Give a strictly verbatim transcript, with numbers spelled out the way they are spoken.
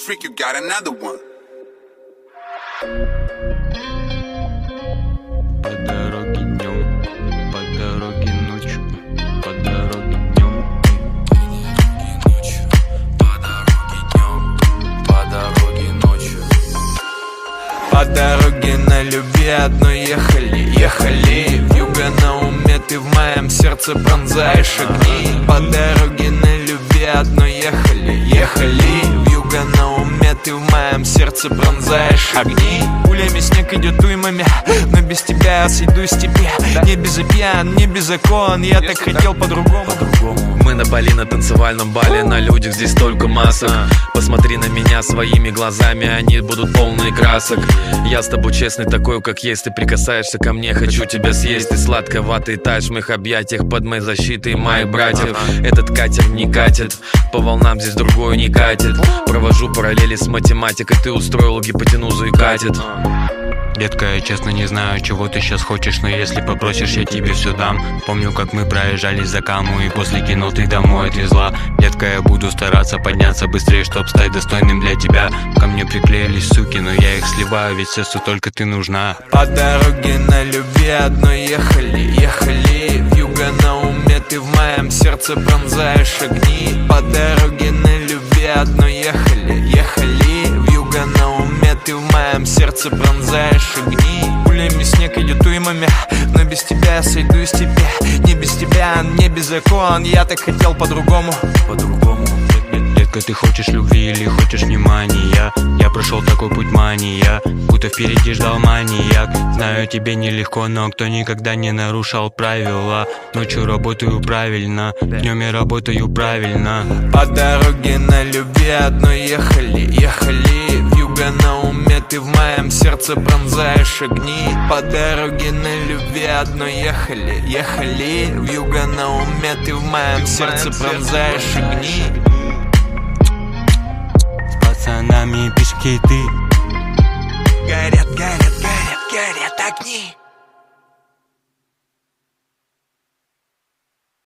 freak, you got another one. По дороге днем, по дороге ночью, по дороге днем, по дороге днем, по дороге ночью. По дороге на любви одной ехали, ехали. Вьюга на уме, ты в моем сердце пронзаешь огни. По дороге на любви одной ехали, ехали. Вьюга на уме, ты в моем сердце пронзаешь огни. Пулями снег идет уймами, но без тебя я сойду с тебе. Не без пьян, не без окон, я так хотел по-другому. Мы на Бали, на танцевальном бале, на людях здесь столько масок. Посмотри на меня своими глазами, они будут полные красок. Я с тобой честный, такой как есть. Ты прикасаешься ко мне, хочу тебя съесть. Ты сладковатый таешь в моих объятиях, под моей защитой моих братьев. Этот катер не катит, по волнам здесь другой не катит. Провожу параллели с математикой, ты устроил гипотенузу и катит. Детка, я честно не знаю, чего ты сейчас хочешь, но если попросишь, я тебе все дам. Помню, как мы проезжали за Каму, и после кино ты домой отвезла. Детка, я буду стараться подняться быстрее, чтоб стать достойным для тебя. Ко мне приклеились суки, но я их сливаю, ведь сердцу только ты нужна. По дороге на любви одной ехали, ехали. Вьюга на уме, ты в моем сердце пронзаешь огни. По дороге на любви одной ехали, ехали. Вьюга на уме, ты в моем сердце пронзаешь огни. Пулями снег идет уймами, но без тебя я сойду с тебя. Не без тебя, не без окон, я так хотел по-другому. По-другому. Детка, ты хочешь любви или хочешь внимания? Я прошел такой путь мания, будто впереди ждал маньяк. Знаю, тебе нелегко, но кто никогда не нарушал правила. Ночью работаю правильно, днем я работаю правильно. По дороге на любви одной ехали, ехали. Вьюга на уме, ты в моем сердце пронзаешь огни. По дороге на любви одной ехали, ехали. Вьюга на уме, ты в моем сердце пронзаешь огни. С пацанами пешки ты. Горят, горят, горят, горят огни.